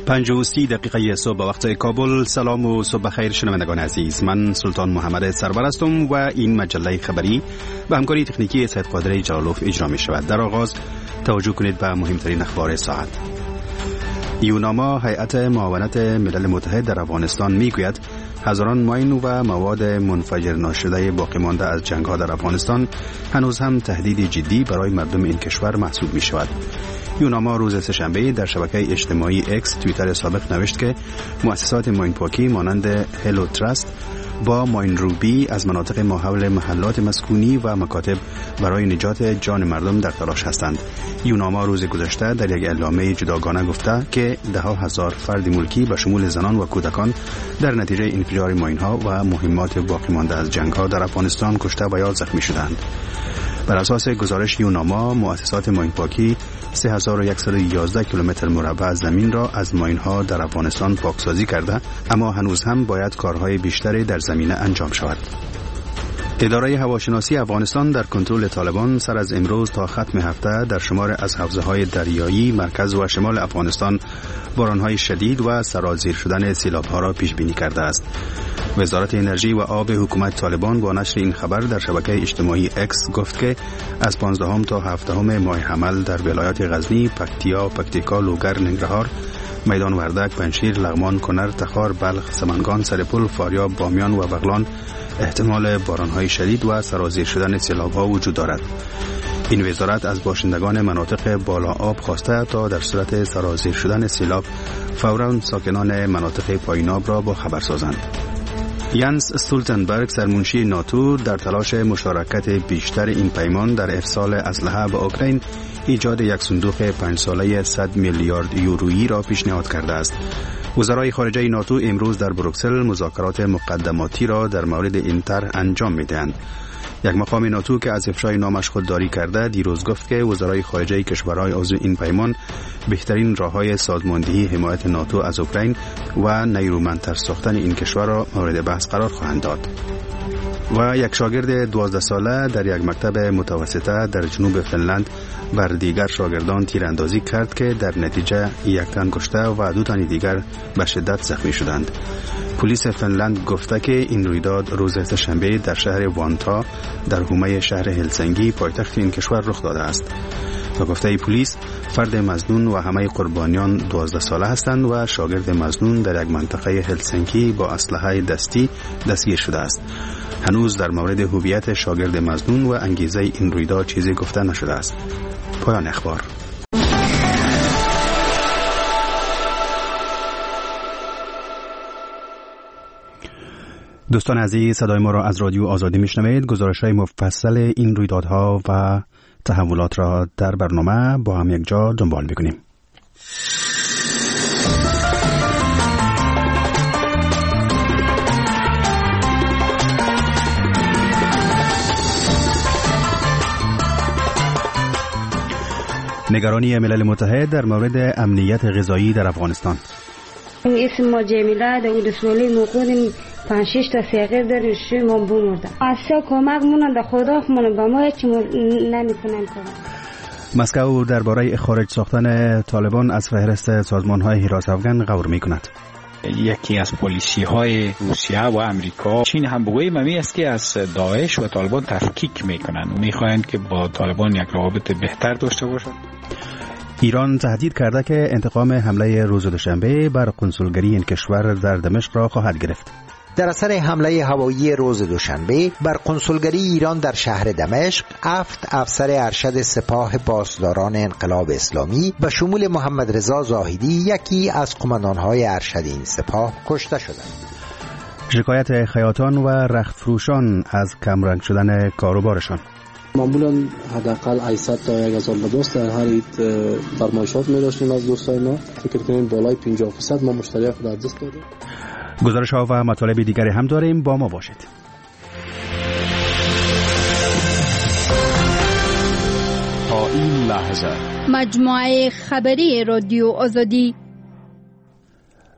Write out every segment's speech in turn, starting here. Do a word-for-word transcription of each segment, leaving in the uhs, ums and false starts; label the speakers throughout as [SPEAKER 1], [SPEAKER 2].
[SPEAKER 1] پنج و سی دقیقه صبح به وقت کابل. سلام و صبح بخیر شنوندگان عزیز، من سلطان محمد سرور هستم و این مجله خبری به همکاری تکنیکی سید قادری جلالوف اجرا می شود. در آغاز توجه کنید به مهمترین اخبار ساعت. یوناما، هیئت معاونت ملل متحد در افغانستان، می گوید هزاران ماین و مواد منفجر ناشده باقی مانده از جنگ ها در افغانستان هنوز هم تهدید جدی برای مردم این کشور محسوب می شود. یوناما روز سه‌شنبه در شبکه اجتماعی اکس توییتر سابق نوشت که مؤسسات ماین پاکی مانند هلو تراست با ماین روبی از مناطق ماحول محلات مسکونی و مکاتب برای نجات جان مردم در تلاش هستند. یوناما روز گذشته در یک اعلامیه جداگانه گفته که ده ها هزار فرد ملکی به شمول زنان و کودکان در نتیجه انفجار ماین ها و مهمات باقی مانده از جنگ ها در افغانستان کشته و یا زخمی شدند. بر اساس گزارش یوناما، مؤسسات ماین پاکی سه هزار و صد و یازده کیلومتر مربع زمین را از ماین ها در افغانستان پاکسازی کرده، اما هنوز هم باید کارهای بیشتری در زمینه انجام شود. اداره هواشناسی افغانستان در کنترل طالبان سر از امروز تا ختم هفته در شمار از حوزه‌های دریایی، مرکز و شمال افغانستان باران‌های شدید و سرازیر شدن سیلاب‌ها را پیش بینی کرده است. وزارت انرژی و آب حکومت طالبان با نشر این خبر در شبکه اجتماعی اکس گفت که از پانزدهم تا هفدهم ماه حمل در ولایات غزنی، پکتیا، پکتیکا، لوگر، ننگرهار، میدان وردک، پنجشیر، لغمان، کنر، تخار، بلخ، سمنگان، سرپل، فاریاب، بامیان و بغلان احتمال باران‌های شدید و سرازیر شدن سیلاب‌ها وجود دارد. این وزارت از باشندگان مناطق بالا آب خواسته تا در صورت سرازیر شدن سیلاب فوراً ساکنان مناطق پایین آب را با خبر سازند. یانس استولتنبرگ، سرمنشی ناتو، در تلاش مشارکت بیشتر این پیمان در ارسال اسلحه به اوکراین ایجاد یک صندوق پنج ساله صد میلیارد یورویی را پیشنهاد کرده است. وزرای خارجه ناتو امروز در بروکسل مذاکرات مقدماتی را در مورد این طرح انجام می‌دهند. یک مقام ناتو که از افشای نامش خودداری کرده دیروز گفت که وزرای خارجه کشورهای عضو این پیمان بهترین راه‌های سازماندهی حمایت ناتو از اوکراین و نیرومندتر ساختن این کشور را مورد بحث قرار خواهند داد. و یک شاگرد دوازده ساله در یک مکتب متوسطه در جنوب فنلند بر دیگر شاگردان تیراندازی کرد که در نتیجه یک تن کشته و دو تن دیگر به شدت زخمی شدند. پلیس فنلند گفته که این رویداد روز سه‌شنبه در شهر وانتا در حومه شهر هلسینکی پایتخت این کشور رخ داده است. به گفته پلیس، فرد مظنون و همه قربانیان دوازده ساله هستند و شاگرد مظنون در یک منطقه هلسینکی با اسلحه دستی دستگیر شده است. هنوز در مورد هویت شاگرد مظنون و انگیزه این رویداد چیزی گفته نشده است. پایان اخبار. دوستان عزیز، صدای ما را از رادیو آزادی میشنوید. گزارش‌های مفصل این رویدادها و تحولات را در برنامه با هم یک جا دنبال می‌کنیم. نگرانی ملل متحد در مورد امنیت غذایی در افغانستان.
[SPEAKER 2] اسم ما جمیله در ولسوالی موقعیم پنج شش تا سیغیر داریم، شوی ما بمردم. آسیا کمک مونن در خدا مونن با ما هیچ نمیکنن کمک.
[SPEAKER 1] مسکو درباره خارج ساختن طالبان از فهرست سازمان‌های حراس افغان غور می‌کند.
[SPEAKER 3] یکی از پالیسی های روسیه و امریکا، چین هم بگوییم همی است که از داعش و طالبان تفکیک میکنن و میخواهند که با طالبان یک روابط بهتر داشته باشند.
[SPEAKER 1] ایران تهدید کرده که انتقام حمله روز دوشنبه بر قنسولگری این کشور در دمشق را خواهد گرفت.
[SPEAKER 4] در اثر حمله هوایی روز دوشنبه بر قنسولگری ایران در شهر دمشق، هفت افسر ارشد سپاه پاسداران انقلاب اسلامی به شمول محمد رضا زاهدی، یکی از قماندان‌های ارشد این سپاه، کشته شدند.
[SPEAKER 1] شکایت خیاطان و رختفروشان از کمرنگ شدن کاروبارشان.
[SPEAKER 5] معمولا حداقل هشتصد تا هزار لباس در هر عید فرمایشات می داشتیم از دوستای ما. فکر کنیم بالای پنجاه درصد ما مشتریان خود از دست دادیم.
[SPEAKER 1] گزارش ها و مطالب دیگری هم داریم، با ما باشید.
[SPEAKER 6] تا این لحظه
[SPEAKER 7] مجموعه خبری رادیو آزادی.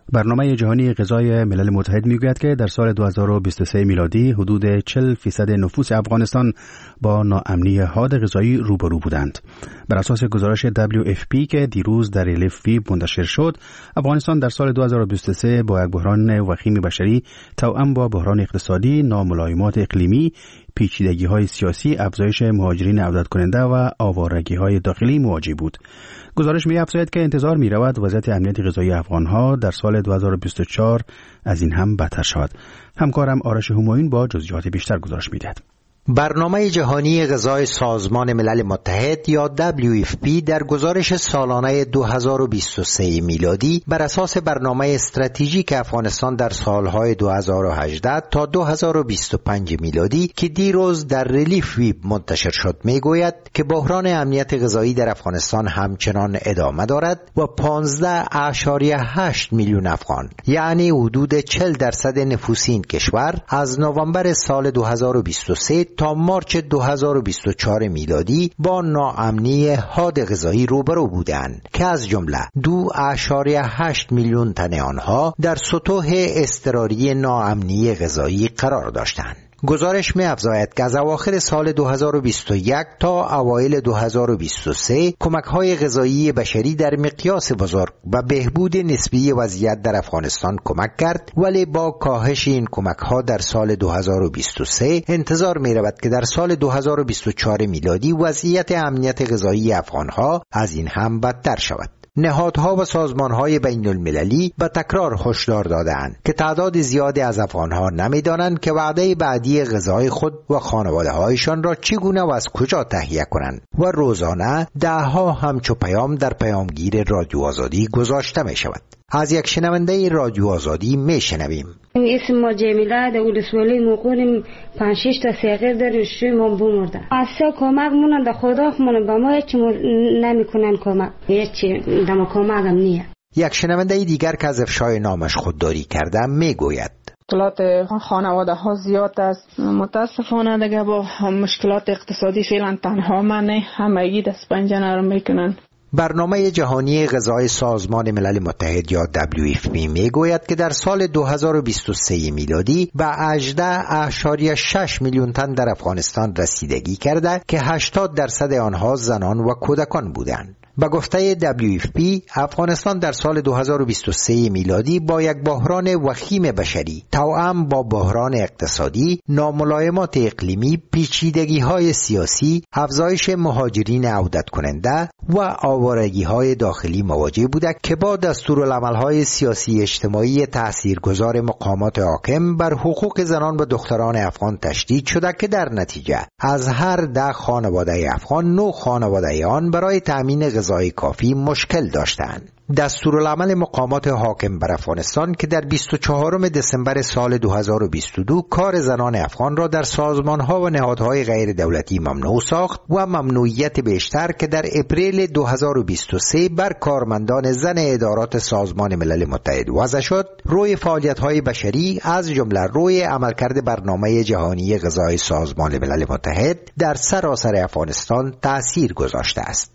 [SPEAKER 1] برنامه جهانی غذای ملل متحد میگوید که در سال دو هزار و بیست و سه میلادی حدود چهل فیصد نفوس افغانستان با ناامنی حاد غذایی روبرو بودند. بر اساس گزارش دبلیو اف پی که دیروز در ریلیف ویب منتشر شد، افغانستان در سال دو هزار و بیست و سه با یک بحران وخیم بشری توأم با بحران اقتصادی، ناملایمات اقلیمی، پیچیدگی‌های سیاسی، افزایش مهاجرین عودت کننده و آوارگی‌های داخلی مواجه بود. گزارش می‌افزاید که انتظار می‌رود وضعیت امنیت غذایی افغان‌ها در سال دو هزار و بیست و چهار از این هم بدتر شود. همکارم آرش همایون با جزئیات بیشتر گزارش می‌دهد.
[SPEAKER 4] برنامه جهانی غذای سازمان ملل متحد یا دبلیو اف پی در گزارش سالانه دو هزار و بیست و سه میلادی بر اساس برنامه استراتژیک افغانستان در سالهای دو هزار و هجده تا دو هزار و بیست و پنج میلادی که دیروز در ریلیف ویب منتشر شد میگوید که بحران امنیت غذایی در افغانستان همچنان ادامه دارد و پانزده اشاریه هشت میلیون افغان، یعنی حدود چهل درصد نفوس این کشور از نوامبر سال دو هزار و بیست و سه تا مارچ دو هزار و بیست و چهار میلادی با ناامنی حاد غذایی روبرو بودند که از جمله دو اشاریه هشت میلیون تن آنها در سطوح اضطراری ناامنی غذایی قرار داشتند. گزارش می افزاید که از اواخر سال دو هزار و بیست و یک تا اوایل دو هزار و بیست و سه کمک‌های غذایی بشری در مقیاس بزرگ و بهبود نسبی وضعیت در افغانستان کمک کرد، ولی با کاهش این کمک‌ها در سال دو هزار و بیست و سه انتظار می رود که در سال دو هزار و بیست و چهار میلادی وضعیت امنیت غذایی افغان‌ها از این هم بدتر شود. نهادها و سازمانهای بین المللی به تکرار هشدار دادند که تعداد زیادی از افغانها نمیدانند که وعده بعدی غذای خود و خانواده هایشان را چگونه و از کجا تهیه کنند و روزانه دهها همچو پیام در پیامگیر رادیو آزادی گذاشته می شود. از یک شنونده رادیو آزادی می شنویم.
[SPEAKER 2] اسم ما جمیله در ولسوالی موقعیم پنج شش تا سیغیر در شوی ما بمرده. اصلا کمک مونن در خدا مونن با ما هیچی نمیکنن کمک. هیچی دم کمک هم نیه.
[SPEAKER 4] یک شنونده دیگر که از افشای نامش خودداری کرده می گوید.
[SPEAKER 7] مشکلات خانواده ها زیاد است. متاسفانه دیگه با مشکلات اقتصادی فعلا تنها منه، همگی دست پنجه رو میکنن.
[SPEAKER 4] برنامه جهانی غذای سازمان ملل متحد یا دبلیو اف پی میگوید که در سال دو هزار و بیست و سه میلادی به هجده اشاریه شش میلیون تن در افغانستان رسیدگی کرده که هشتاد درصد آنها زنان و کودکان بودند. با گفته دبلیو اف پی، افغانستان در سال دو هزار و بیست و سه میلادی با یک بحران وخیم بشری توأم با بحران اقتصادی، ناملایمات اقلیمی، پیچیدگی‌های سیاسی، افزایش مهاجرین عودت کننده و آوارگی‌های داخلی مواجه بوده که با دستورالعمل‌های سیاسی اجتماعی تاثیرگذار مقامات حاکم بر حقوق زنان و دختران افغان تشدید شده که در نتیجه از هر ده خانواده افغان نه خانواده آن برای تامین غذای کافی مشکل داشتند. دستورالعمل مقامات حاکم بر افغانستان که در بیست و چهارم دسامبر سال دو هزار و بیست و دو کار زنان افغان را در سازمان‌ها و نهادهای غیر دولتی ممنوع ساخت و ممنوعیت بیشتر که در اپریل دو هزار و بیست و سه بر کارمندان زن ادارات سازمان ملل متحد وضع شد، روی فعالیت‌های بشری از جمله روی عملکرد برنامه جهانی غذای سازمان ملل متحد در سراسر افغانستان تأثیر گذاشته است.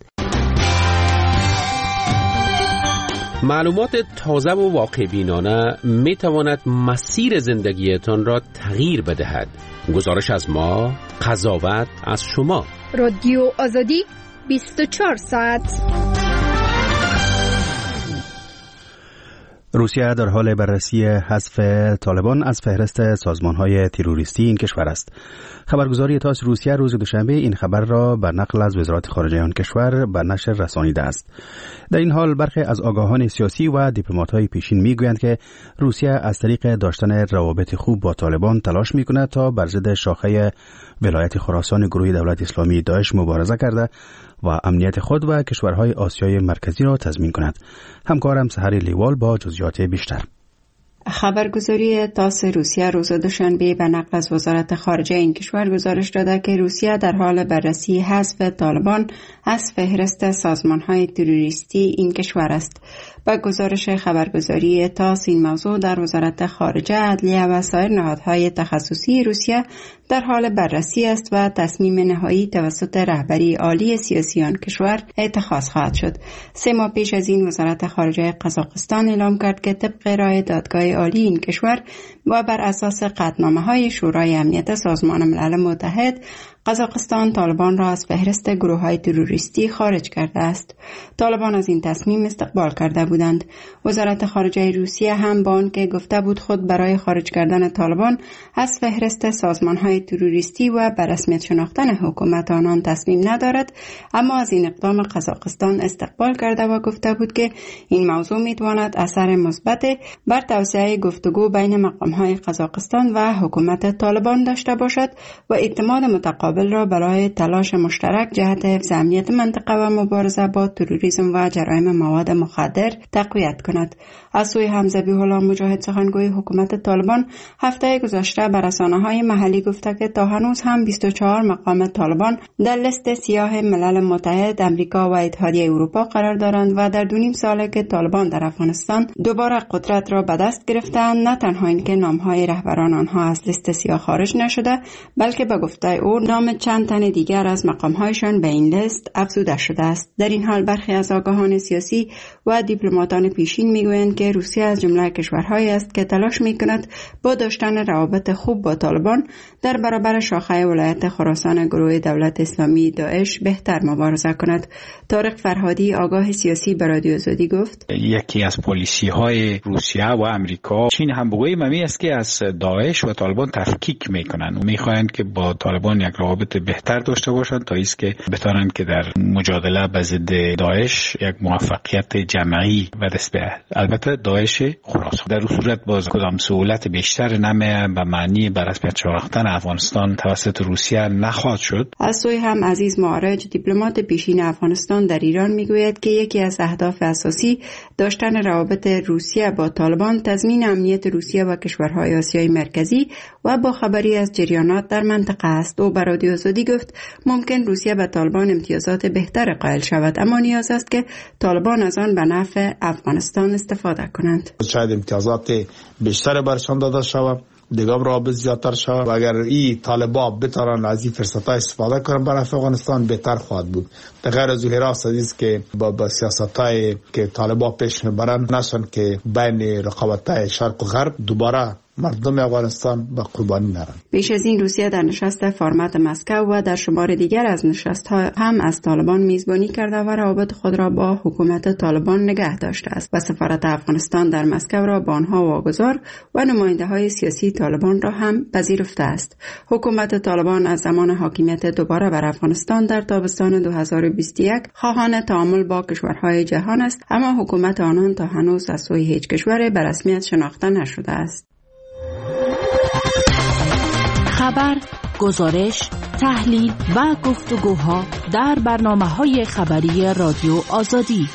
[SPEAKER 8] معلومات تازه و واقع بینانه می تواند مسیر زندگیتان را تغییر بدهد. گزارش از ما، قضاوت از شما.
[SPEAKER 9] رادیو آزادی بیست و چهار ساعت.
[SPEAKER 1] روسیه در حال بررسی حذف طالبان از فهرست سازمان‌های تروریستی این کشور است. خبرگزاری تاس روسیه روز دوشنبه این خبر را به نقل از وزارت خارجه آن کشور به نشر رسانیده است. در این حال برخی از آگاهان سیاسی و دیپلمات‌های پیشین می‌گویند که روسیه از طریق داشتن روابط خوب با طالبان تلاش می‌کند تا بر ضد شاخه ولایت خراسان گروه دولت اسلامی داعش مبارزه کرده و امنیت خود و کشورهای آسیای مرکزی را تضمین کند. همکارم سحر لیوال با جزئیات بیشتر.
[SPEAKER 10] خبرگزاری تاس روسیه روز دوشنبه به نقل از وزارت خارجه این کشور گزارش داده که روسیه در حال بررسی حذف طالبان از فهرست سازمان‌های تروریستی این کشور است. با گزارش خبرگزاری تاس این موضوع در وزارت خارجه، عدلیه و سایر نهادهای تخصصی روسیه در حال بررسی است و تصمیم نهایی توسط رهبری عالی سیاسی آن کشور اتخاذ خواهد شد. سه ماه پیش از این وزارت خارجه قزاقستان اعلام کرد که طبق رای دادگاه عالی این کشور و بر اساس قطعنامه‌های شورای امنیت سازمان ملل متحد، قزاقستان طالبان را از فهرست گروه‌های تروریستی خارج کرده است. طالبان از این تصمیم استقبال کرده بودند. وزارت خارجه روسیه هم با آنکه گفته بود خود برای خارج کردن طالبان از فهرست سازمان‌های تروریستی و به رسمیت شناختن حکومت آنان تصمیم ندارد، اما از این اقدام قزاقستان استقبال کرده و گفته بود که این موضوع می‌تواند اثر مثبت بر توسعه گفتگو بین مقام‌های قزاقستان و حکومت طالبان داشته باشد و اعتماد متقابل را برای تلاش مشترک جهت حفظ امنیت منطقه و مبارزه با تروریسم و جرایم مواد مخدر تقویت کند. از سوی هم ذبیح الله مجاهد، سخنگوی حکومت طالبان، هفته گذشته بر رسانه‌های محلی گفته که تا هنوز هم بیست و چهار مقام طالبان در لیست سیاه ملل متحد، امریکا و اتحادیه اروپا قرار دارند و در دو نیم ساله که طالبان در افغانستان دوباره قدرت را به دست گرفتند، نه تنها اینکه نام‌های رهبران آنها از لیست سیاه خارج نشده، بلکه به گفته او نام چند تن دیگر از مقام‌هایشان به این لیست افزوده شده است. در این حال برخی از آگاهان سیاسی و دیپلماتان پیشین میگویند که روسیه از جمله کشورهایی است که تلاش میکند با داشتن روابط خوب با طالبان در برابر شاخه ولایت خراسان گروه دولت اسلامی داعش بهتر مبارزه کند. طارق فرهادی، آگاه سیاسی، به رادیو آزادی گفت
[SPEAKER 3] یکی از پالیسی های روسیه و امریکا، چین هم بگوییم همی است که از داعش و طالبان تفکیک میکنن و میخواهند که با طالبان یک روابط بهتر داشته باشند تا ایست که بتوانند که در مجادله به ضد داعش یک موفقیت جمعی و دست بیاورند. البته داعش خراسان در صورت باز کدام سهولت بیشتر نمی به معنی بر رسمیت شناختن افغانستان توسط روسیه نخواهد شد.
[SPEAKER 10] از سوی هم عزیز معارج، دیپلمات پیشین افغانستان، در ایران میگوید که یکی از اهداف اساسی داشتن روابط روسیه با طالبان تضمین امنیت روسیه و کشورهای آسیای مرکزی و با خبری از جریانات در منطقه است. او به رادیو آزادی گفت ممکن روسیه به طالبان امتیازات بهتر قائل شود، اما نیاز است که طالبان از آن به نفع افغانستان استفاده کنند.
[SPEAKER 11] شاید امتیازات بیشتر برشان داده شود، دیگه رابط زیادتر شود و اگر این طالبا بتوانند از این فرصت‌ها استفاده کنند برای افغانستان بهتر خواهد بود. در غیر از این راست است که با, با سیاست‌های که طالبا پیش میبرند نشان که بین رقابت‌های شرق و غرب دوباره مردم افغانستان به قربانی نرند.
[SPEAKER 10] پیش از این روسیه در نشست فرمت مسکو و در شمار دیگر از نشست‌ها هم از طالبان میزبانی کرده و روابط خود را با حکومت طالبان نگه داشته است و سفارت افغانستان در مسکو را با آنها واگذار و نماینده‌های سیاسی طالبان را هم پذیرفته است. حکومت طالبان از زمان حاکمیت دوباره بر افغانستان در تابستان دو هزار و بیست و یک خواهان تعامل با کشورهای جهان است، اما حکومت آنان تا هنوز از سوی هیچ کشور به رسمیت شناخته نشده است.
[SPEAKER 12] خبر، گزارش، تحلیل و گفتگوها در برنامه‌های خبری رادیو آزادی.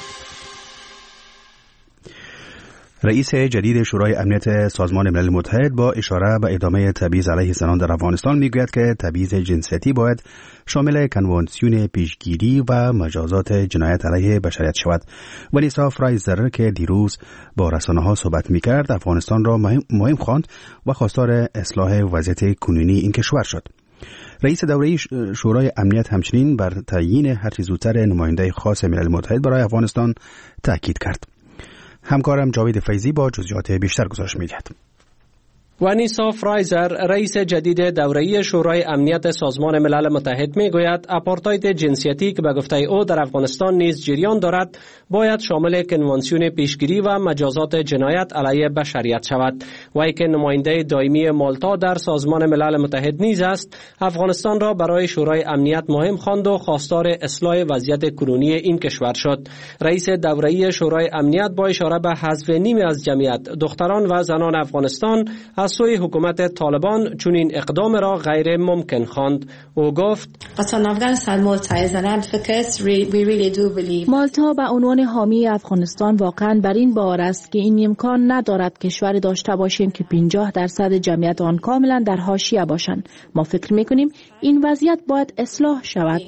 [SPEAKER 1] رئیس جدید شورای امنیت سازمان ملل متحد با اشاره به ادامه تبعیض علیه زنان در افغانستان میگوید که تبعیض جنسیتی باید شامل کنوانسیون پیشگیری و مجازات جنایت علیه بشریت شود. ونیسا فرایزر که دیروز با رسانه‌ها صحبت میکرد، افغانستان را مهم, مهم خواند و خواستار اصلاح وضعیت کنونی این کشور شد. رئیس دوره شورای امنیت همچنین بر تعیین هر چه زودتر نماینده خاص ملل متحد برای افغانستان تاکید کرد. همکارم جاوید فیضی با جزئیات بیشتر گزارش می‌دهد.
[SPEAKER 13] ونیسا فرایزر، رئیس جدید دوره‌ای شورای امنیت سازمان ملل متحد میگوید آپارتاید جنسیتی که به گفته او در افغانستان نیز جریان دارد باید شامل کنوانسیون پیشگیری و مجازات جنایت علیه بشریت شود. وی که نماینده دائمی مالتا در سازمان ملل متحد نیز است، افغانستان را برای شورای امنیت مهم خواند و خواستار اصلاح وضعیت کنونی این کشور شد. رئیس دوره‌ای شورای امنیت با اشاره به حذف نیمی از جمعیت دختران و زنان افغانستان از از سوی حکومت طالبان چنین اقدام را غیر ممکن خواند. او گفت
[SPEAKER 12] مالتا به عنوان حامی افغانستان واقعا بر این باور است که این امکان ندارد کشور داشته باشیم که پنجاه درصد جمعیت آن کاملا در حاشیه باشند. ما فکر میکنیم این وضعیت باید اصلاح شود.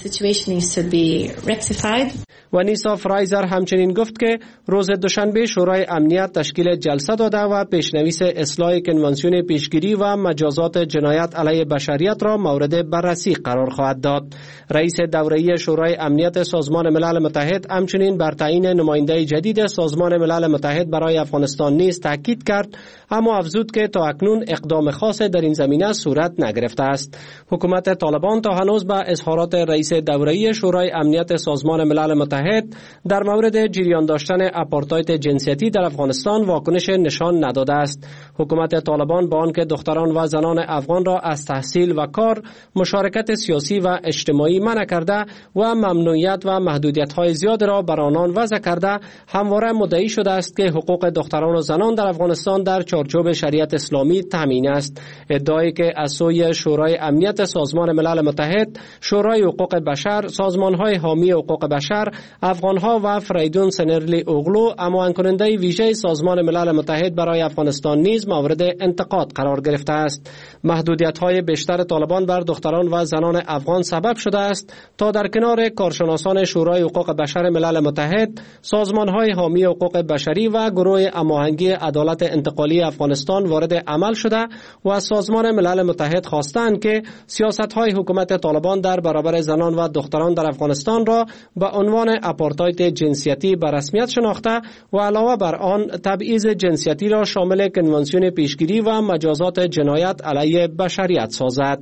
[SPEAKER 13] و نیسا فرایزر همچنین گفت که روز دوشنبه شورای امنیت تشکیل جلسه داده و پیشنویس اصلاح کنوانسیون پیشگیری و مجازات جنایت علیه بشریت را مورد بررسی قرار خواهد داد. رئیس دوره‌ای شورای امنیت سازمان ملل متحد همچنین بر تعیین نماینده جدید سازمان ملل متحد برای افغانستان نیز تاکید کرد، اما افزود که تا اکنون اقدام خاص در این زمینه صورت نگرفته است. حکومت طالبان تا هنوز به اظهارات رئیس دوره‌ای شورای امنیت سازمان ملل متحد در مورد جریان داشتن آپارتاید جنسیتی در افغانستان واکنش نشان نداده است. حکومت طالبان با آنکه دختران و زنان افغان را از تحصیل و کار، مشارکت سیاسی و اجتماعی منع کرده و ممنوعیت و محدودیت‌های زیاد را بر آنان وضع کرده، همواره مدعی شده است که حقوق دختران و زنان در افغانستان در چارچوب شریعت اسلامی تامین است. ادعایی که از سوی شورای امنیت سازمان ملل متحد، شورای حقوق بشر، سازمان‌های حامی حقوق بشر، افغان‌ها و فریدون سنرلی اوغلو، معاون کننده ویژه سازمان ملل متحد برای افغانستان نیز مورد انتقاد قرار گرفته است. محدودیت‌های بیشتر طالبان بر دختران و زنان افغان سبب شده است تا در کنار کارشناسان شورای حقوق بشر ملل متحد، سازمان‌های حامی حقوق بشری و گروه هماهنگی عدالت انتقالی افغانستان وارد عمل شده و از سازمان ملل متحد خواستند که سیاست‌های حکومت طالبان در برابر زنان و دختران در افغانستان را به عنوان آپارتاید جنسیتی به رسمیت شناخته و علاوه بر آن تبعیض جنسیتی را شامل کنوانسیون پیشگیری و مجازات جنایت علیه بشریت سازد.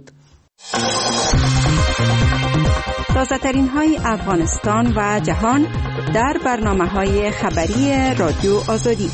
[SPEAKER 10] تازه‌ترین های افغانستان و جهان در برنامه‌های خبری رادیو آزادی.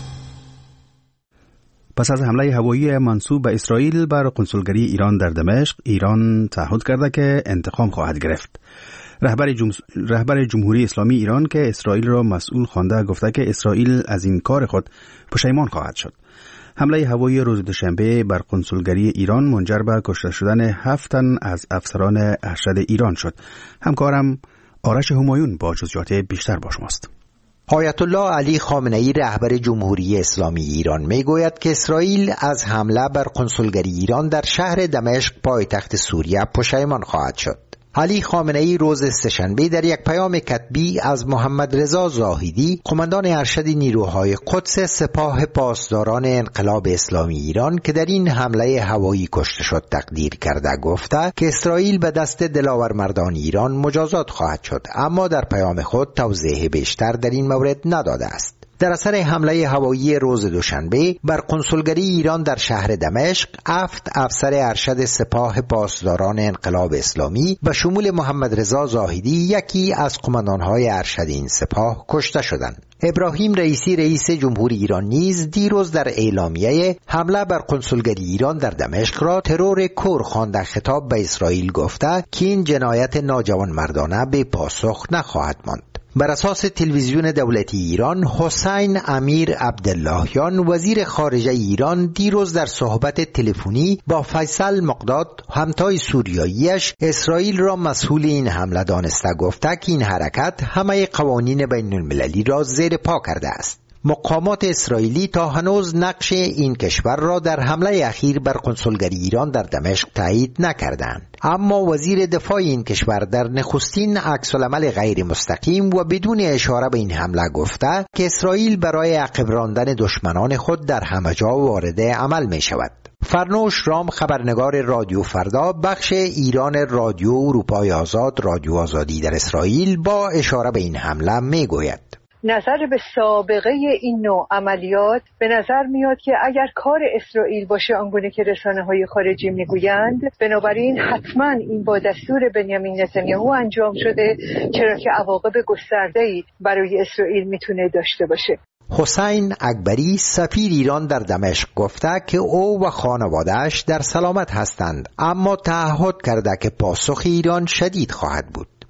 [SPEAKER 1] پس از حمله هوایی منسوب به اسرائیل بر کنسولگری ایران در دمشق، ایران تعهد کرده که انتقام خواهد گرفت. رهبر, جم... رهبر جمهوری اسلامی ایران که اسرائیل را مسئول خوانده گفته که اسرائیل از این کار خود پشیمان خواهد شد. حمله هوایی روز دوشنبه بر کنسولگری ایران منجر به کشته شدن هفت تن از افسران ارشد ایران شد. همکارم آرش همایون با جزئیات بیشتر با شماست.
[SPEAKER 4] آیت الله علی خامنه‌ای رهبر جمهوری اسلامی ایران میگوید که اسرائیل از حمله بر کنسولگری ایران در شهر دمشق پایتخت سوریه پشیمان خواهد شد. علی خامنه‌ای روز سه‌شنبه در یک پیام کتبی از محمد رضا زاهدی، قماندان ارشد نیروهای قدس سپاه پاسداران انقلاب اسلامی ایران که در این حمله هوایی کشته شد تقدیر کرده گفته که اسرائیل به دست دلاورمردان ایران مجازات خواهد شد، اما در پیام خود توضیح بیشتر در این مورد نداده است. در اثر حمله هوایی روز دوشنبه بر کنسولگری ایران در شهر دمشق، هفت افسر ارشد سپاه پاسداران انقلاب اسلامی به شمول محمد رضا زاهدی، یکی از قماندان‌های ارشد این سپاه، کشته شدند. ابراهیم رئیسی رئیس جمهوری ایران نیز دیروز در اعلامیه حمله بر کنسولگری ایران در دمشق را ترور کور خوانده خطاب به اسرائیل گفته که این جنایت ناجوانمردانه به پاسخ نخواهد ماند. بر اساس تلویزیون دولتی ایران، حسین امیر عبداللهیان وزیر خارجه ایران دیروز در صحبت تلفنی با فیصل مقداد همتای سوریاییش اسرائیل را مسئول این حمله دانسته گفته که این حرکت همه قوانین بین المللی را زیر پا کرده است. مقامات اسرائیلی تا هنوز نقش این کشور را در حمله اخیر بر کنسولگری ایران در دمشق تایید نکردند، اما وزیر دفاع این کشور در نخستین عکس‌العمل غیر مستقیم و بدون اشاره به این حمله گفته که اسرائیل برای عقب راندن دشمنان خود در همه جا وارد عمل می شود. فرنوش رام، خبرنگار رادیو فردا، بخش ایران رادیو اروپای آزاد، رادیو آزادی در اسرائیل، با اشاره به این حمله می گوید:
[SPEAKER 14] نظر به سابقه این نوع عملیات به نظر میاد که اگر کار اسرائیل باشه آنگونه که رسانه‌های خارجی میگویند، بنابراین حتما این با دستور بنیامین نتانیاهو انجام شده، چرا که عواقب گسترده‌ای برای اسرائیل میتونه داشته باشه.
[SPEAKER 4] حسین اکبری، سفیر ایران در دمشق، گفته که او و خانواده‌اش در سلامت هستند، اما تعهد کرده که پاسخ ایران شدید خواهد بود.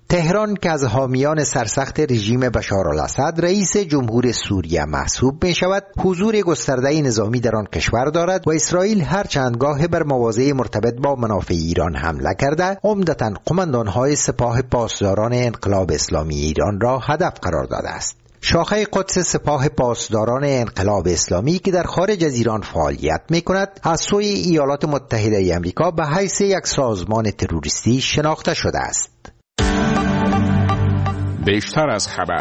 [SPEAKER 4] تهران که از حامیان سرسخت رژیم بشارالاسد رئیس جمهور سوریه محسوب می شود، حضور گسترده نظامی در آن کشور دارد و اسرائیل هر چند گاه بر مواضع مرتبط با منافع ایران حمله کرده، عمدتاً قماندان‌های سپاه پاسداران انقلاب اسلامی ایران را هدف قرار داده است. شاخه قدس سپاه پاسداران انقلاب اسلامی که در خارج از ایران فعالیت می کند، از سوی ایالات متحده آمریکا به حیث یک سازمان تروریستی شناخته شده است.
[SPEAKER 15] بیشتر از خبر.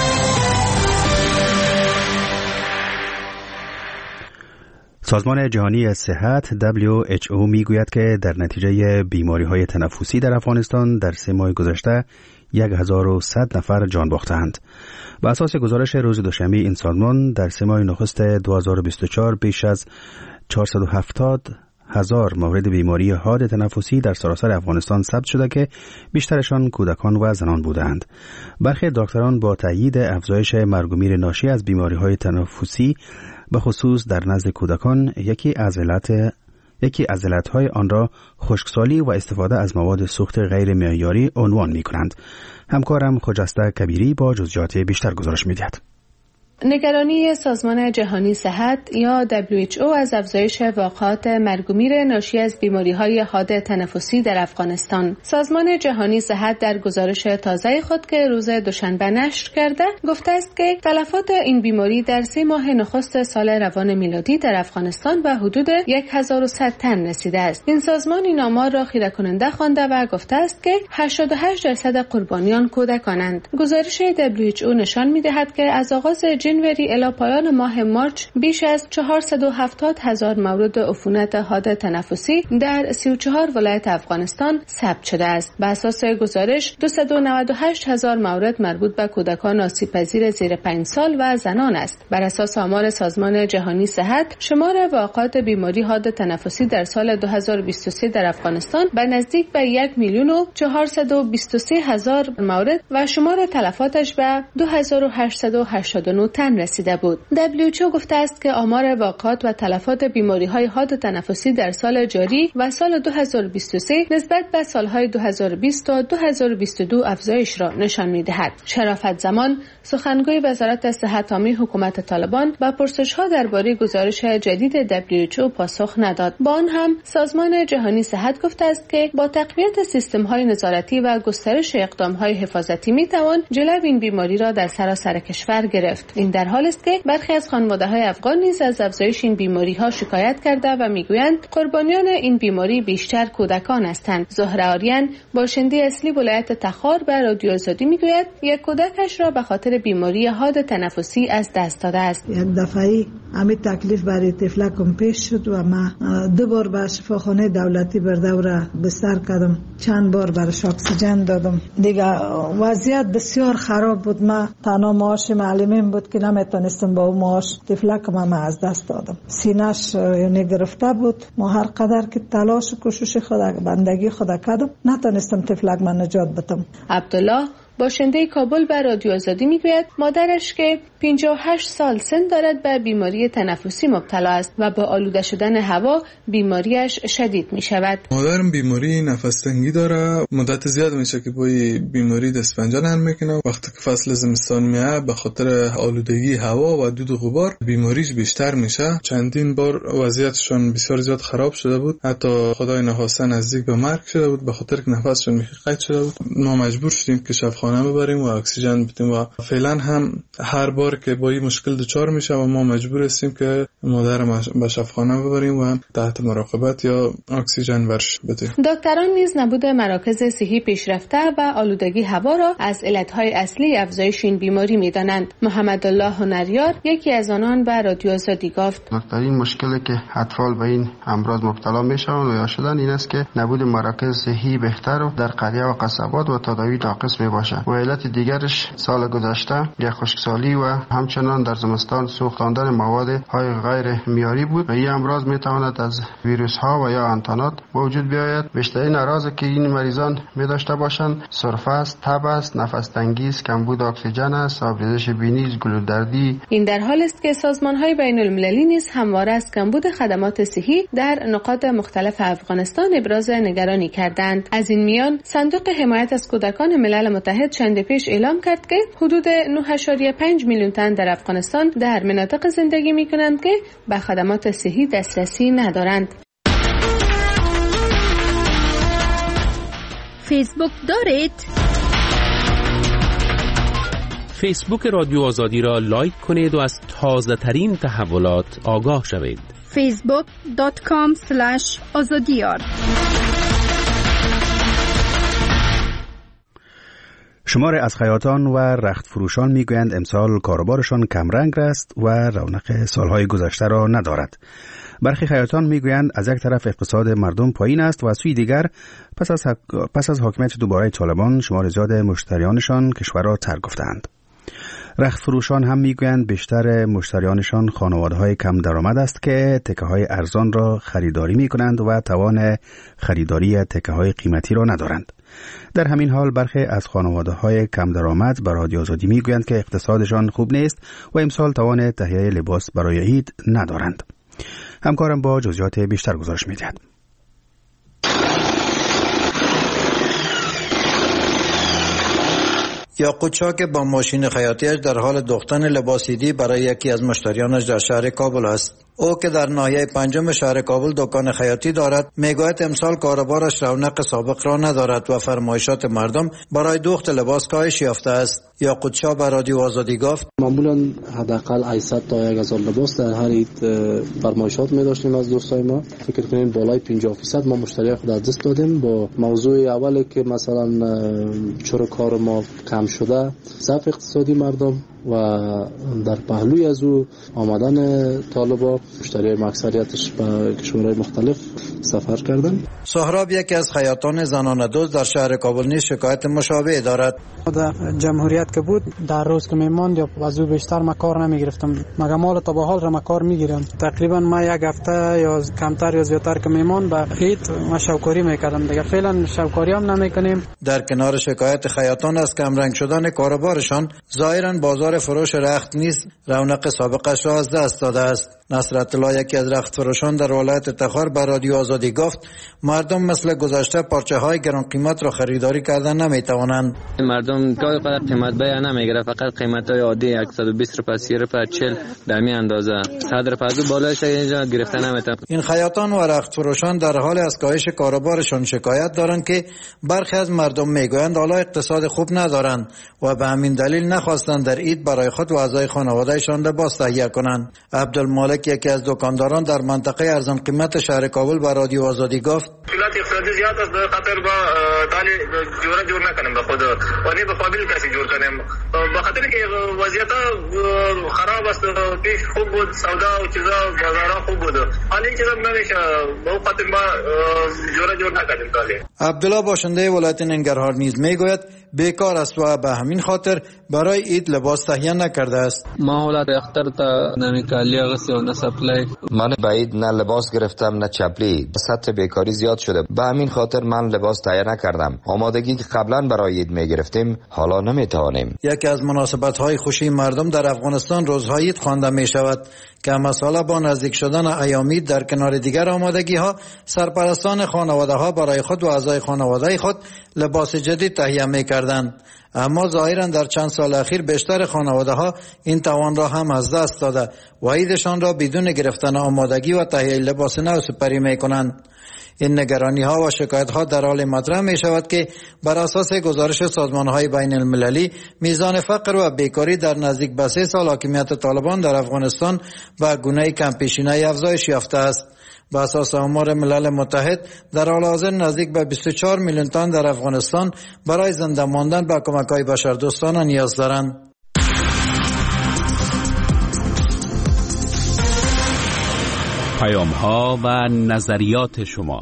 [SPEAKER 1] سازمان جهانی صحت دبلیو اچ او میگوید که در نتیجه بیماری‌های تنفسی در افغانستان در سه ماه گذشته هزار و صد نفر جان باختند. بر اساس گزارش روز دوشنبه این سازمان در سه ماه نخست دو هزار و بیست و چهار بیش از چهارصد و هفتاد هزار مورد بیماری حاد تنفسی در سراسر افغانستان ثبت شده که بیشترشان کودکان و زنان بودند. برخی دکتران با تأیید افزایش مرگ و میر ناشی از بیماری‌های تنفسی به خصوص در نزد کودکان یکی از علت یکی از علتهای آن را خشکسالی و استفاده از مواد سوخت غیر معیاری عنوان می‌کنند. همکارم خجسته کبیری با جزئیات بیشتر گزارش می‌دهد.
[SPEAKER 16] نگرانی سازمان جهانی صحت یا دبلیو اچ او از افزایش واقعات مرگ و میر ناشی از بیماری‌های حاد تنفسی در افغانستان. سازمان جهانی صحت در گزارش تازه خود که روز دوشنبه نشر کرده گفته است که تلفات این بیماری در سه ماه نخست سال روان میلادی در افغانستان به حدود هزار و صد تن رسیده است. این سازمان این آمار را خیره کننده خوانده و گفته است که هشتاد و هشت درصد قربانیان کودکانند. گزارش دبلیو اچ او نشان می‌دهد که از آغاز جنوری الی پایان ماه مارچ بیش از چهارصد و هفتاد هزار مورد عفونت حاد تنفسی در سی و چهار ولایت افغانستان ثبت شده است. بر اساس گزارش دویست و نود و هشت هزار مورد مربوط به کودکان آسیب‌پذیر زیر پنج سال و زنان است. بر اساس آمار سازمان جهانی صحت، شمار واقعات بیماری حاد تنفسی در سال دو هزار و بیست و سه در افغانستان به نزدیک به یک میلیون و چهارصد و بیست و سه هزار مورد و شمار تلفاتش به دو هزار و هشتصد و هشتاد و نه تن رسیده بود. دبلیو اچ او گفته است که آمار واقعات و تلفات بیماری‌های حاد تنفسی در سال جاری و سال دو هزار و بیست و سه نسبت به سال‌های دو هزار و بیست تا دو هزار و بیست و دو افزایش را نشان می‌دهد. شرافت زمان، سخنگوی وزارت صحت عامه حکومت طالبان با پرسش‌ها درباره گزارش جدید دبلیو اچ او پاسخ نداد. با آن هم سازمان جهانی صحت گفته است که با تقویت سیستم‌های نظارتی و گسترش اقدام‌های حفاظتی می‌توان جلوی این بیماری را در سراسر کشور گرفت. این در حال است که برخی از خانواده‌های افغان نیز از افزایش این بیماری‌ها شکایت کرده و می‌گویند قربانیان این بیماری بیشتر کودکان هستند. زهره آریان، باشنده اصلی ولایت تخار، به رادیو آزادی می‌گوید یک کودکش را به خاطر بیماری حاد تنفسی از دست داده است.
[SPEAKER 17] یک دفعه همین تکلیف برای طفلکم پیش شد و ما دو بار به شفاخانه دولتی بر دوره بستر کردم، چند بار برش اکسیژن دادم. دیگه وضعیت بسیار خراب بود. ما تنها معاش معلمیم بود که نمیتونستم با اون معاش طفلکم هم از دست دادم. سینه‌اش یعنی گرفته بود. ما هر قدر که تلاش و کوشش خود بندگی خود کردم نتونستم طفلک من نجات بدم.
[SPEAKER 16] عبدالله، باشنده کابل، به رادیو آزادی میگوید مادرش که پنجاه و هشت سال سن دارد به بیماری تنفسی مبتلا است و با آلوده شدن هوا بیماریش شدید می شود.
[SPEAKER 18] مادرم بیماری نفس تنگی داره، مدت زیاد میشه که با بیماری دست پنجه نرم میکنه. وقتی که فصل زمستان میاد به خاطر آلودگی هوا و دود و غبار بیماریش بیشتر میشه. چندین بار وضعیتشون بسیار زیاد خراب شده بود، حتی خدای نخواسته نزدیک به مرگ شده بود به خاطر که نفسشون میخواد شده بود. ما مجبور شدیم که شفاخانه ببریم و اکسیژن بدیم و فعلا هم هر بار که با این مشکل دچار میشه و ما مجبور هستیم که مادرم به شفاخانه ببریم و تحت مراقبت یا اکسیژن ورش بدیم.
[SPEAKER 16] دکتران نیز نبود مراکز صحی پیشرفته و آلودگی هوا را از علتهای اصلی افزایش این بیماری میدانند. محمد الله هنریار، یکی از آنان، به رادیو آزادی گفت
[SPEAKER 19] دکترین مشکلی که اطفال به این امراض مبتلا میشوند و یا شدن این است که نبود مراکز صحی بهتر در قریه و قصبات و تداوی ناقص میباشد. میشه و علت دیگرش سال گذشته یا خشکسالی و همچنان در زمستان سوختاندن مواد های غیر معیاری بود و این امراض میتواند از ویروس ها و یا انتانات به وجود بیاید. بیشترین اعراض که این مریضان می داشته باشند سرفه است، تب است، نفس تنگی است، کمبود اکسیژن است، آبریزش بینی، گلودردی.
[SPEAKER 16] این در حالی است که سازمان‌های بین‌المللی نیز همواره از کمبود خدمات صحی در نقاط مختلف افغانستان ابراز نگرانی کردند. از این میان صندوق حمایت از کودکان ملل متحد چند پیش اعلام کرد که حدود نه ممیز پنج میلیون تن در افغانستان در مناطق زندگی می‌کنند که به خدمات صحی دسترسی ندارند.
[SPEAKER 9] فیسبوک دارید؟
[SPEAKER 8] فیسبوک رادیو آزادی را لایک کنید و از تازه ترین تحولات آگاه شوید.
[SPEAKER 9] فیسبوک دات کام اسلش آزادیار.
[SPEAKER 1] شمار از خیاطان و رخت فروشان میگویند امسال کاروبارشان کمرنگ است و رونق سالهای گذشته را ندارد. برخی خیاطان میگویند از یک طرف اقتصاد مردم پایین است و از سوی دیگر پس از, حک... پس از حاکمیت دوباره طالبان شمار زیاد مشتریانشان کشور را ترک گفتند. رخت فروشان هم میگویند بیشتر مشتریانشان خانواده‌های کم درآمد است که تکه‌های ارزان را خریداری میکنند و توان خریداری تکه‌های قیمتی را ندارند. در همین حال برخی از خانواده‌های کم درآمد به رادیو آزادی میگویند که اقتصادشان خوب نیست و امسال توان تهیه لباس برای عید ندارند. همکارم با جزئیات بیشتر گزارش می‌دهد.
[SPEAKER 15] یاقوت شاه که با ماشین خیاطیش در حال دوختن لباسیدی برای یکی از مشتریانش در شهر کابل است. او که در ناحیه پنجم شهر کابل دکان خیاطی دارد میگوید امسال کاروبارش رونق سابق را ندارد و فرمایشات مردم برای دوخت لباس کاهش یافته است. یاقوت شاه به رادیو آزادی گفت
[SPEAKER 5] معمولا حداقل هشتصد تا هزار لباس در هر عید فرمایشات می داشتیم از دوستای ما. فکر کنیم بالای پنجاه درصد ما مشتری خود از دست دادیم. با موضوع اولی که مثلا چرا کار ما کم شده، ضعف اقتصادی مردم و در پهلوی از او آمدن طالبا، مشتری اکثریتش به کشورهای مختلف سفر کردن.
[SPEAKER 15] سهراب یکی از خیاطان زنانه دوست در شهر کابل نیز شکایت مشابه دارد.
[SPEAKER 20] در جمهوریت که بود در روز که میماند یا از او بیشتر ما کار نمیگرفتم، مگه مال تا به حال را ما کار میگیرم. تقریبا ما یک هفته یا کمتر یا زیادتر که میماند به عید ما شوکاری میکردم. دیگه فعلا شوکاری هم نمیکنیم.
[SPEAKER 15] در کنار شکایت خیاطان از کمرنگ شدن کاروبارشان، ظاهرا بازار فروش رخت نیز رونق سابقش را از دست داده است. نصرت الله یکی از رخت فروشان در ولایت تخار به رادیو آزادی گفت مردم مثل گذشته پارچه های گران قیمت را خریداری کردن نمیتوانند.
[SPEAKER 21] مردم گاهی قدر قیمت بیا نمیگیره، فقط قیمت های عادی صد و بیست روپیه، سی روپیه، چهل به همین اندازه. صد روپیه از بالایش اینجا گرفته نمیتونن.
[SPEAKER 15] این خیاطان و رخت فروشان در حال از کاهش کاروبارشان شکایت دارند که برخی از مردم میگویند حالا اقتصاد خوب ندارند و به همین دلیل نخواستند در عید برای خود و اعضای خانوادهشان لباس تهیه کنند. عبدالمالک یکی از دکانداران در منطقه ارزان قیمت شهر کابل به رادیو آزادی گفت
[SPEAKER 22] مشکلات اقتصادی زیاد است، به خاطر با تالی جوره جور نکنیم به خود و نه به قابل کسی جور کنیم، به خاطر که وضعیت خراب است. پیش خوب بود، سودا و چیزا بازارا خوب بود، حالا این چیزا نمیشه، به خاطر ما جوره جور نکنیم تالی.
[SPEAKER 15] عبدالله باشنده ولایت ننگرهار نیز میگوید بیکار است و به همین خاطر برای عید لباس تهیه نکرده است.
[SPEAKER 21] ما حالت اختر تا نمیکالی غسی و نسپلی،
[SPEAKER 23] من به عید نه لباس گرفتم نه چپلی. سطح بیکاری زیاد شده، به همین خاطر من لباس تهیه نکردم. آمادگی که قبلا برای عید میگرفتیم حالا نمیتوانیم.
[SPEAKER 15] یکی از مناسبت های خوشی مردم در افغانستان روزهای عید خوانده می شود که مسئله با نزدیک شدن ایام عید در کنار دیگر آمادگی ها سرپرستان خانواده ها برای خود و اعضای خانواده خود لباس جدید تهیه می کردند. اما ظاهرا در چند سال اخیر بیشتر خانواده ها این توان را هم از دست داده و عیدشان را بدون گرفتن آمادگی و تهیه لباس نو سپری می کنند. این نگرانی ها و شکایت ها در حال مطرح می شود که بر اساس گزارش سازمان های بین المللی میزان فقر و بیکاری در نزدیک به سه سال حاکمیت طالبان در افغانستان به گونه کم پیشینه افزایش یافته است. به اساس آمار ملل متحد در حال حاضر نزدیک به بیست و چهار میلیون تن در افغانستان برای زنده ماندن به کمک‌های بشردوستانه نیاز دارند.
[SPEAKER 8] پیام‌ها و نظریات شما.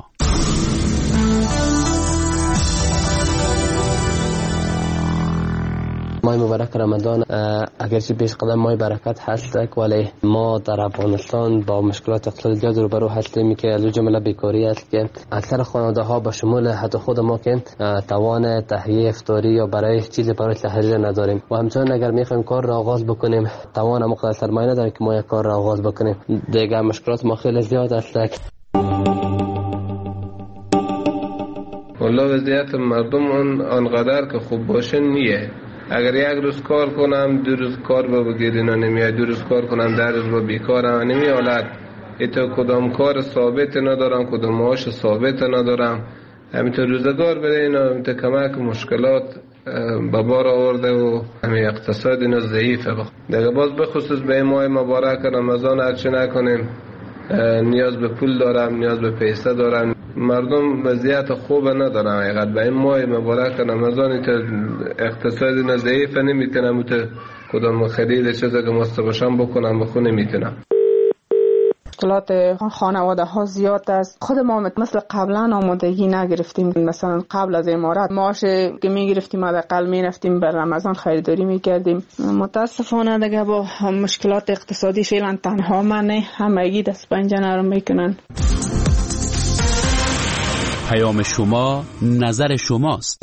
[SPEAKER 2] ماه مبارک رمضان اگرچه پیش قدم ماه برکت هست، ولی ما در افغانستان با مشکلات اقتصادی زیاد روبرو هستیم که از جمله بیکاری است که اکثر خانواده ها به شمول حتی خود ما که توان تهیه افطاری یا برای چیزی برای تحریر نداریم و همچنین اگر میخوایم کار را آغاز بکنیم توان مقدار سرمایه نداریم که ما یک کار را آغاز بکنیم. دیگه مشکلات ما خیلی زیاد است.
[SPEAKER 6] والله وضعیت مردم اون آنقدر که خوب باشه نیه. اگر یک روز کار کنم دو روز کار با بگیرین و نمیاد، دو روز کار کنم در روز با بیکارم و نمی حالت ایتا کدام کار ثابت ندارم، کدام معاش ثابت ندارم، همینطور روزگار بده اینا همینطور کمک مشکلات با بار آورده و همین اقتصاد اینا ضعیفه. دیگه باز بخصوص به ماه مبارک رمضان هرچی نکنیم نیاز به پول دارم، نیاز به پیسه دارم. مردم وضعیت خوب ندارن حقیقت به این ماه مبارک رمضان که اقتصادی اینا ضعیفه نمیتونم کدام خرید چیزا که مستقشم بکنم بخو نمیتونم.
[SPEAKER 7] مشکلات خانواده ها زیاد است. خود ما مثل قبلا آمادگی نگرفتیم. مثلا قبل از امارات معاش که میگرفتیم حداقل میرفتیم بر رمضان خریداری میکردیم. متاسفانه دیگه با مشکلات اقتصادی فعلا تنها من نه، همگی دست پنجه نرم میکنن.
[SPEAKER 8] پیام شما نظر شماست.